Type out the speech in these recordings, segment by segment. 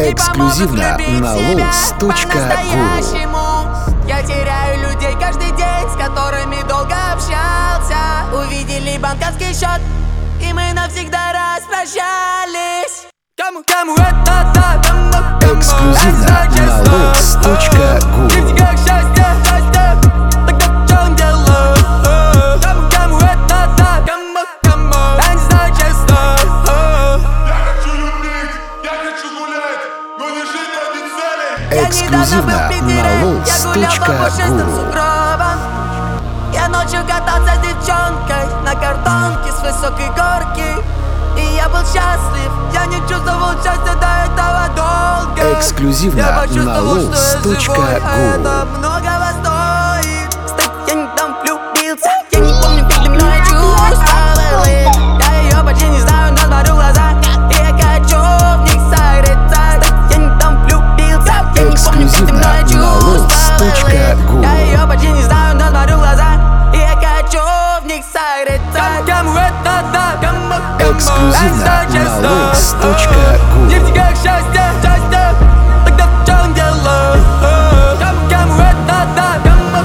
Эксклюзивно на lols.ru. Я теряю людей каждый день, с которыми долго общался. Увидели банковский счет, и мы навсегда распрощались. Кому это да, Эксклюзивно на lols.ru. как счастье, тогда в чем дело? Кому это да, я не знаю честно. Я хочу любить, я хочу гулять, но не жить ради цели. Эксклюзивно на Я гулял по пушистым lols.ru. сугробам. Я ночью катался с девчонкой на картонке с высокой горки. И я был счастлив, я не чувствовал счастья до этого долго. Эксклюзивно Я на почувствовал, что я живой, а lols.ru. это многого стоит. Кстати, я не там влюбился, я не помню, как давно я чувствовал их. Я ее почти не знаю, но смотрю в глаза, и я хочу в них согреться. Кстати, я не там влюбился, я не помню, как давно я чувствовал их. Я ее почти не знаю, но смотрю в глаза, и я хочу в них согреться. Кому это да, Эксклюзивно на lols.ru. Нефть как счастье, тогда в чем дело? Кому это да,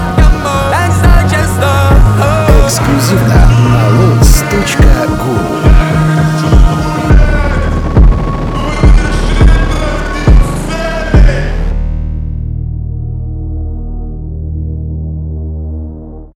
я не знаю честно. Эксклюзивно на lols.ru.